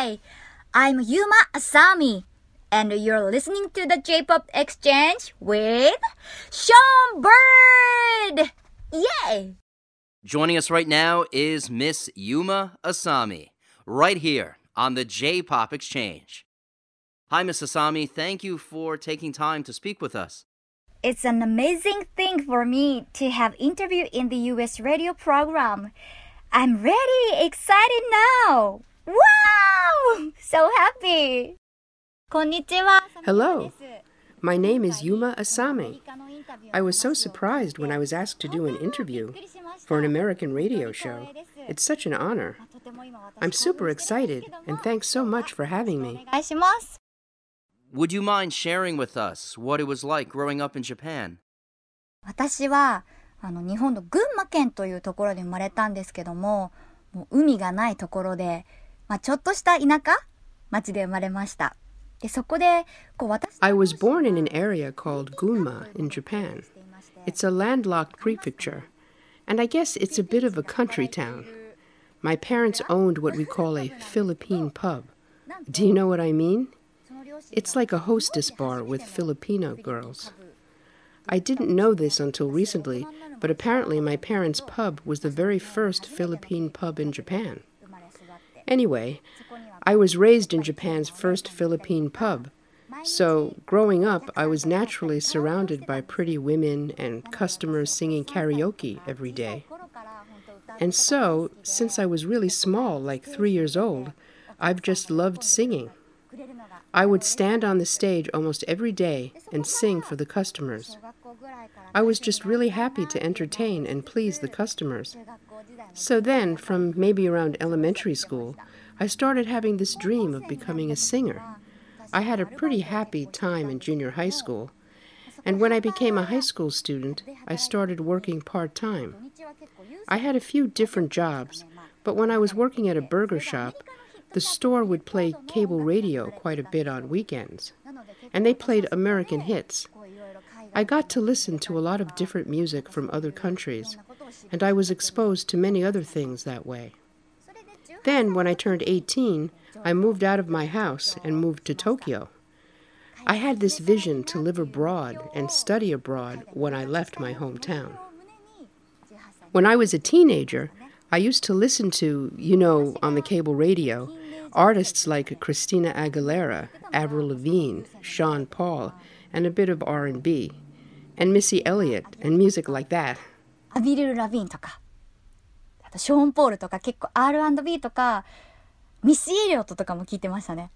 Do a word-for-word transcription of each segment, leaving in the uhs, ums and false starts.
Hi, I'm Yuma Asami, and you're listening to the J-Pop Exchange with Sean Bird! Yay! Joining us right now is Miss Yuma Asami, right here on the J-Pop Exchange. Hi, Miss Asami. Thank you for taking time to speak with us. It's an amazing thing for me to have interview in the U S radio program. I'm ready, excited now. Wow! So happy. Konnichiwa. Hello. My name is Yuma Asami. I was so surprised when I was asked to do an interview for an American radio show. It's such an honor. I'm super excited, and thanks so much for having me. Would you mind sharing with us what it was like growing up in Japan? 私はあの日本の群馬県というところで生まれたんですけども、もう海がないところで、まあ、ちょっとした田舎町で生まれました。でそこでこう私 I was born in an area called Gunma in Japan. It's a landlocked prefecture, and I guess it's a bit of a country town. My parents owned what we call a Philippine pub. Do you know what I mean? It's like a hostess bar with Filipino girls. I didn't know this until recently, but apparently my parents' pub was the very first Philippine pub in Japan. Anyway, I was raised in Japan's first Philippine pub, so growing up I was naturally surrounded by pretty women and customers singing karaoke every day. And so, since I was really small, like three years old, I've just loved singing. I would stand on the stage almost every day and sing for the customers. I was just really happy to entertain and please the customers. So then, from maybe around elementary school, I started having this dream of becoming a singer. I had a pretty happy time in junior high school, and when I became a high school student, I started working part-time. I had a few different jobs, but when I was working at a burger shop, the store would play cable radio quite a bit on weekends, and they played American hits. I got to listen to a lot of different music from other countries, and I was exposed to many other things that way. Then, when I turned eighteen, I moved out of my house and moved to Tokyo. I had this vision to live abroad and study abroad when I left my hometown. When I was a teenager, I used to listen to, you know, on the cable radio, artists like Christina Aguilera, Avril Lavigne, Sean Paul, and a bit of R and B, and Missy Elliott, and music like that. アビル・ラビーンとか、あとショーン・ポールとか結構 アールアンドビー とか、ミッシー・エリオットとかも聞いてましたね。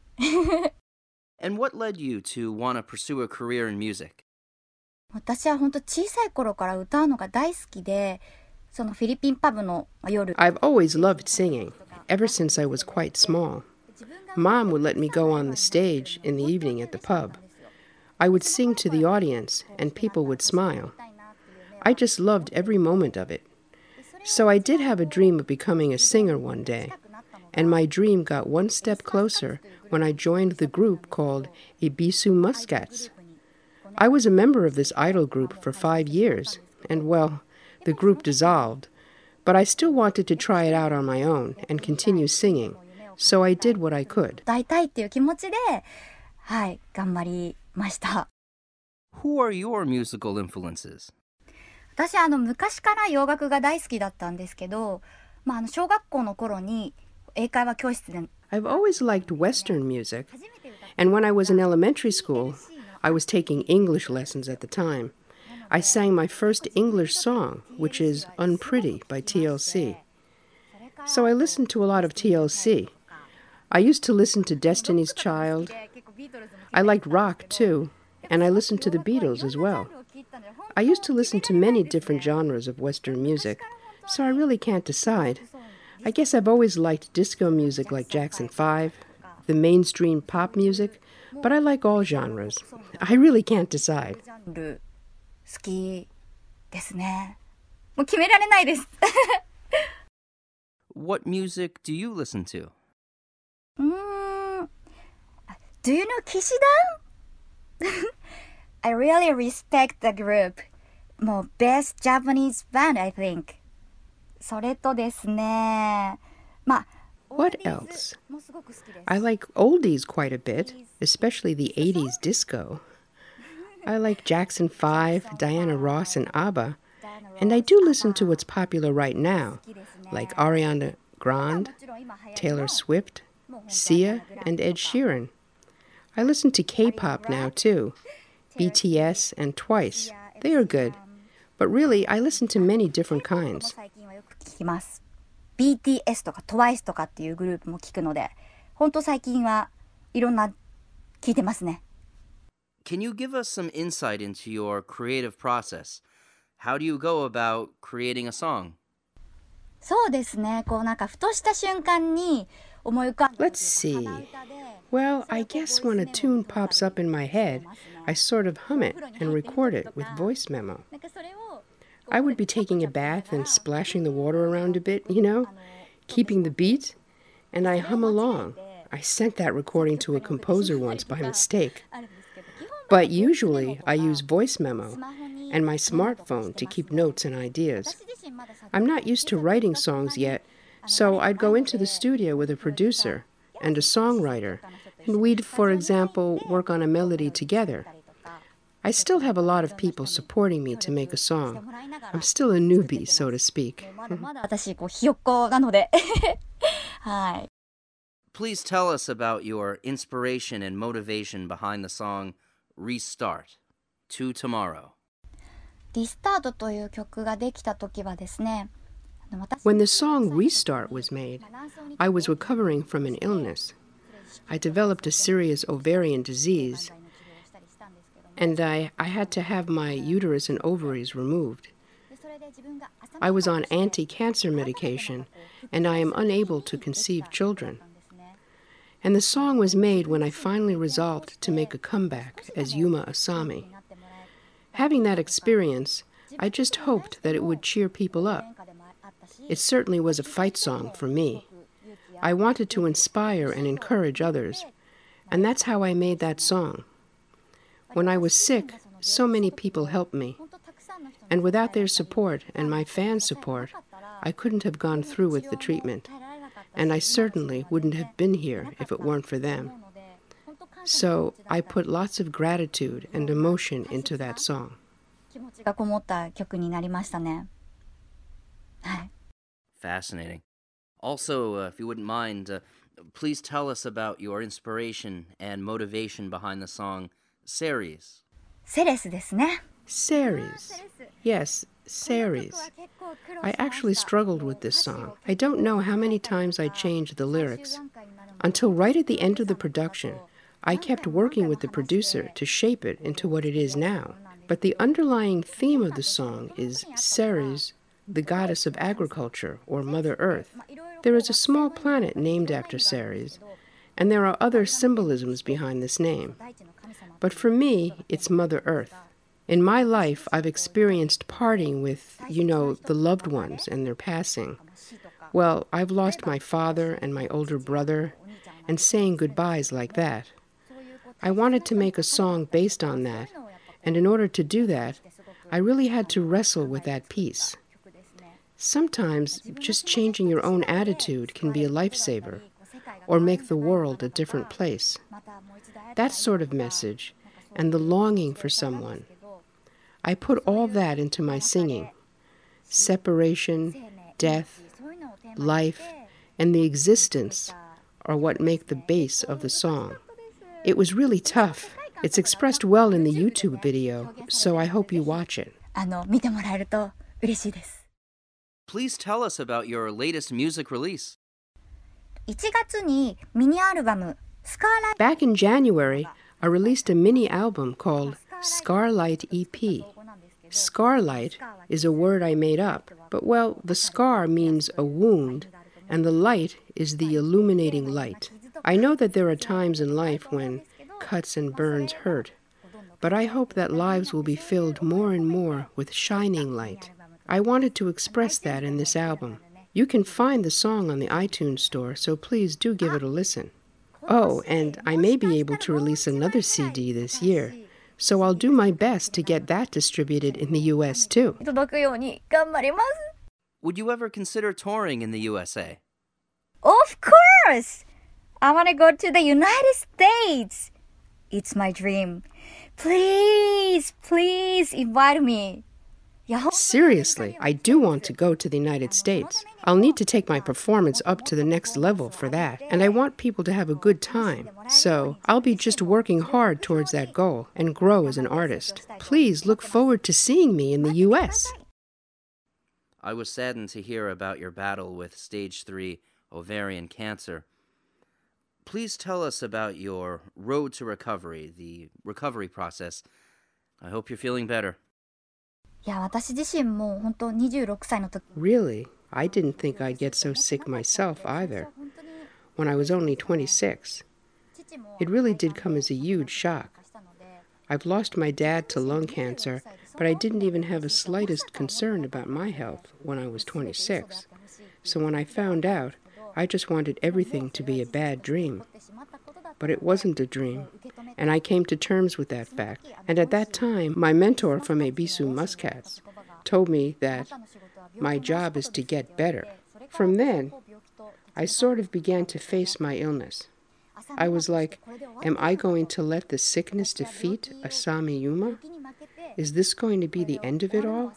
And what led you to want to pursue a career in music? 私は本当小さい頃から歌うのが大好きで、そのフィリピンパブの夜。 I've always loved singing, ever since I was quite small. Mom would let me go on the stage in the evening at the pub. I would sing to the audience, and people would smile. I just loved every moment of it. So I did have a dream of becoming a singer one day, and my dream got one step closer when I joined the group called Ebisu Muscats. I was a member of this idol group for five years, and well, the group dissolved, but I still wanted to try it out on my own and continue singing, so I did what I could. 歌いたいっていう気持ちで、はい、頑張りました。 Who are your musical influences? 私あの昔から洋楽が大好きだったんですけど、まああの小学校の頃に英会話教室で I've always liked Western music, and when I was in elementary school, I was taking English lessons at the time. I sang my first English song, which is Unpretty by T L C. So I listened to a lot of T L C. I used to listen to Destiny's Child. I liked rock, too, and I listened to the Beatles as well. I used to listen to many different genres of Western music, so I really can't decide. I guess I've always liked disco music like Jackson five, the mainstream pop music, but I like all genres. I really can't decide. 好きですね。もう決められないです。 What music do you listen to? うーん。Do you know 騎士団? I really respect the group. もう best Japanese band, I think. それとですね、まあ What else? I like oldies quite a bit, especially the eighties disco. I like Jackson five, Diana Ross, and ABBA. And I do listen to what's popular right now, like Ariana Grande, Taylor Swift, Sia, and Ed Sheeran. I listen to K-pop now, too. B T S and Twice. They are good. But really, I listen to many different kinds. B T S とか Twice とかっていうグループも聞くので、本当最近はいろんな聞いてますね。 Can you give us some insight into your creative process? How do you go about creating a song? そうですね。こうなんかふとした瞬間に思い浮かんだ。 Let's see. Well, I guess when a tune pops up in my head, I sort of hum it and record it with voice memo. I would be taking a bath and splashing the water around a bit, you know, keeping the beat, and I hum along. I sent that recording to a composer once by mistake. But usually I use voice memo and my smartphone to keep notes and ideas. I'm not used to writing songs yet, so I'd go into the studio with a producer and a songwriter, and we'd, for example, work on a melody together. I still have a lot of people supporting me to make a song. I'm still a newbie, so to speak. Please tell us about your inspiration and motivation behind the song Restart, To Tomorrow. リスタートという曲ができた時はですね、 When the song Restart was made, I was recovering from an illness. I developed a serious ovarian disease, and I, I had to have my uterus and ovaries removed. I was on anti-cancer medication, and I am unable to conceive children. And the song was made when I finally resolved to make a comeback as Yuma Asami. Having that experience, I just hoped that it would cheer people up. It certainly was a fight song for me. I wanted to inspire and encourage others, and that's how I made that song. When I was sick, so many people helped me. And without their support and my fans' support, I couldn't have gone through with the treatment. And I certainly wouldn't have been here if it weren't for them. So I put lots of gratitude and emotion into that song. Fascinating. Also, uh, if you wouldn't mind, uh, please tell us about your inspiration and motivation behind the song Ceres. セレスですね。 Ceres. Yes, Ceres. I actually struggled with this song. I don't know how many times I changed the lyrics. Until right at the end of the production, I kept working with the producer to shape it into what it is now. But the underlying theme of the song is Ceres, the goddess of agriculture, or Mother Earth. There is a small planet named after Ceres, and there are other symbolisms behind this name. But for me, it's Mother Earth. In my life, I've experienced parting with, you know, the loved ones and their passing. Well, I've lost my father and my older brother, and saying goodbyes like that. I wanted to make a song based on that, and in order to do that, I really had to wrestle with that piece. Sometimes just changing your own attitude can be a lifesaver, or make the world a different place. That sort of message, and the longing for someone. I put all that into my singing. Separation, death, life, and the existence are what make the base of the song. It was really tough. It's expressed well in the YouTube video, so I hope you watch it. あの、見てもらえると嬉しいです。 Please tell us about your latest music release. いちがつにミニアルバム Scarlight. Back in January, I released a mini album called Scarlight E P. Scarlight is a word I made up, but well, the scar means a wound, and the light is the illuminating light. I know that there are times in life when cuts and burns hurt, but I hope that lives will be filled more and more with shining light. I wanted to express that in this album. You can find the song on the iTunes store, so please do give it a listen. Oh, and I may be able to release another C D this year, so I'll do my best to get that distributed in the U S too. 届くように頑張ります。 Would you ever consider touring in the U S A? Of course! course! I want to go to the United States! It's my dream. Please, please invite me. Seriously, I do want to go to the United States. I'll need to take my performance up to the next level for that, and I want people to have a good time. So I'll be just working hard towards that goal and grow as an artist. Please look forward to seeing me in the U S. I was saddened to hear about your battle with stage three ovarian cancer. Please tell us about your road to recovery, the recovery process. I hope you're feeling better. いや、私自身も本当にじゅうろくさいの時 Really? I didn't think I'd get so sick myself either. When I was only twenty-six. It really did come as a huge shock. I've lost my dad to lung cancer, but I didn't even have the slightest concern about my health when I was twenty-six. So when I found out, I just wanted everything to be a bad dream. But it wasn't a dream, and I came to terms with that fact. And at that time, my mentor from Ebisu Muscats told me that my job is to get better. From then, I sort of began to face my illness. I was like, am I going to let the sickness defeat Asami Yuma? Is this going to be the end of it all?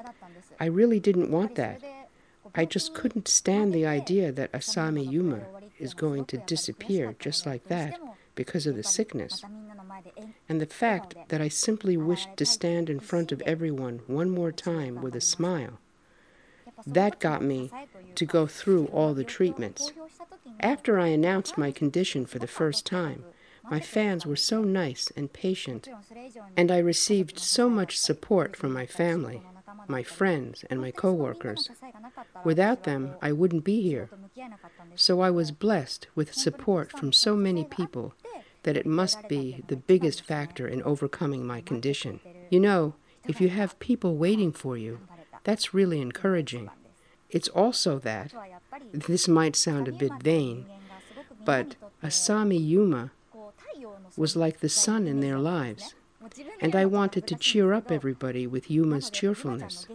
I really didn't want that. I just couldn't stand the idea that Asami Yuma is going to disappear just like that because of the sickness. And the fact that I simply wished to stand in front of everyone one more time with a smile. That got me to go through all the treatments. After I announced my condition for the first time, my fans were so nice and patient, and I received so much support from my family, my friends, and my co-workers. Without them, I wouldn't be here. So I was blessed with support from so many people that it must be the biggest factor in overcoming my condition. You know, if you have people waiting for you, that's really encouraging. It's also that, this might sound a bit vain, but Asami Yuma was like the sun in their lives, and I wanted to cheer up everybody with Yuma's cheerfulness.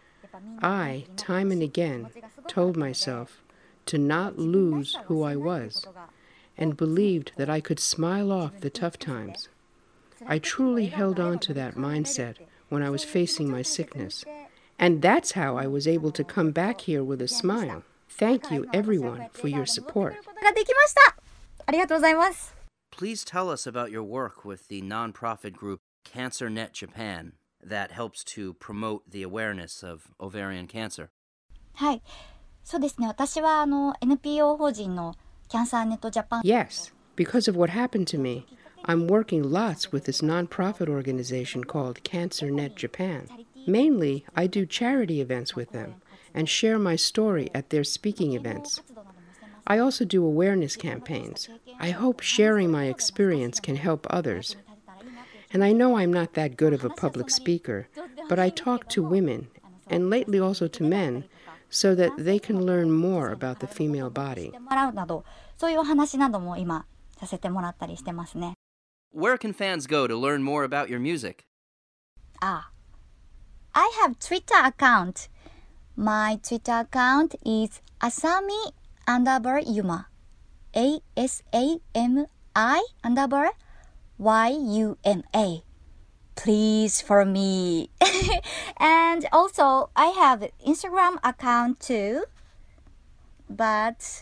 I, time and again, told myself to not lose who I was, and believed that I could smile off the tough times. I truly held on to that mindset when I was facing my sickness, and that's how I was able to come back here with a smile. Thank you, everyone, for your support. できました。ありがとうございます。 Please tell us about your work with the nonprofit group CancerNet Japan that helps to promote the awareness of ovarian cancer. はい。そうですね。私はあの エヌピーオー 法人の CancerNet Japan. Yes, because of what happened to me, I'm working lots with this nonprofit organization called CancerNet Japan. Mainly, I do charity events with them and share my story at their speaking events. I also do awareness campaigns. I hope sharing my experience can help others. And I know I'm not that good of a public speaker, but I talk to women, and lately also to men, so that they can learn more about the female body. もらうなど、そういうお話なども今させてもらったりしてますね。 Where can fans go to learn more about your music? Ah, I have Twitter account. My Twitter account is Asami underbar Yuma. A S A M I underbar Y U M A. Please follow me. And also, I have Instagram account too. But,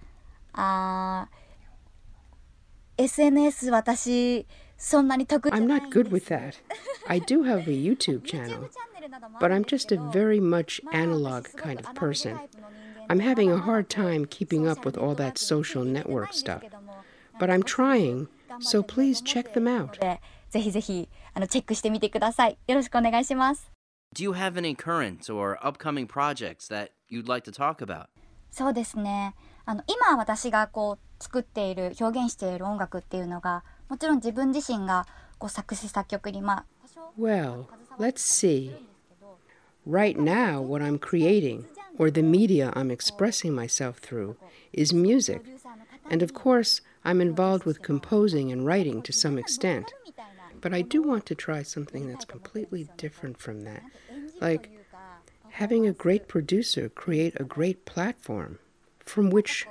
uh, エスエヌエス 私そんなに得意じゃ I'm ないん not です。 good with that. I do have a YouTube channel, but I'm just a very much analog kind of person. I'm having a hard time keeping up with all that social network stuff. But I'm trying, so please check them out. ぜひぜひあのチェックしてみてください。よろしくお願いします。 Do you have any current or upcoming projects that you'd like to talk about? そうですね。あの今私がこう作っている表現している音楽っていうのがもちろん自分自身がこう作詞作曲にまあ Well, let's see. Right now, what I'm creating, or the media I'm expressing myself through, is music. And of course, I'm involved with composing and writing to some extent. But I do want to try something that's completely different from that. Like having a great producer create a great platform from which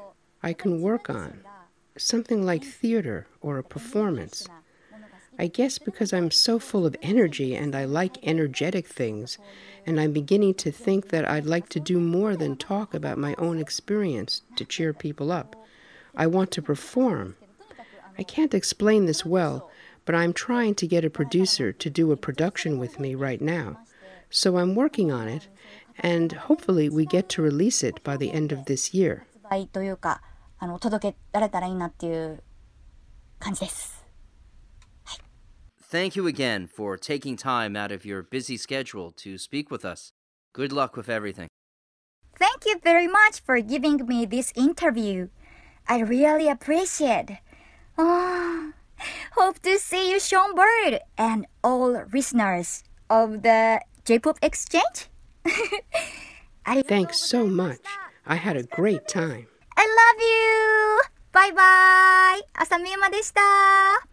I can work on, something like theater or a performance. I guess because I'm so full of energy and I like energetic things, and I'm beginning to think that I'd like to do more than talk about my own experience to cheer people up. I want to perform. I can't explain this well, but I'm trying to get a producer to do a production with me right now. So I'm working on it, and hopefully we get to release it by the end of this year. というか、あの届けられたらいいなっていう感じです。 Thank you again for taking time out of your busy schedule to speak with us. Good luck with everything. Thank you very much for giving me this interview. I really appreciate it. Oh, hope to see you, Sean Bird, and all listeners of the J-Pop Exchange. Thanks so much. I had a great time. I love you. Bye bye. 浅見ゆまでした。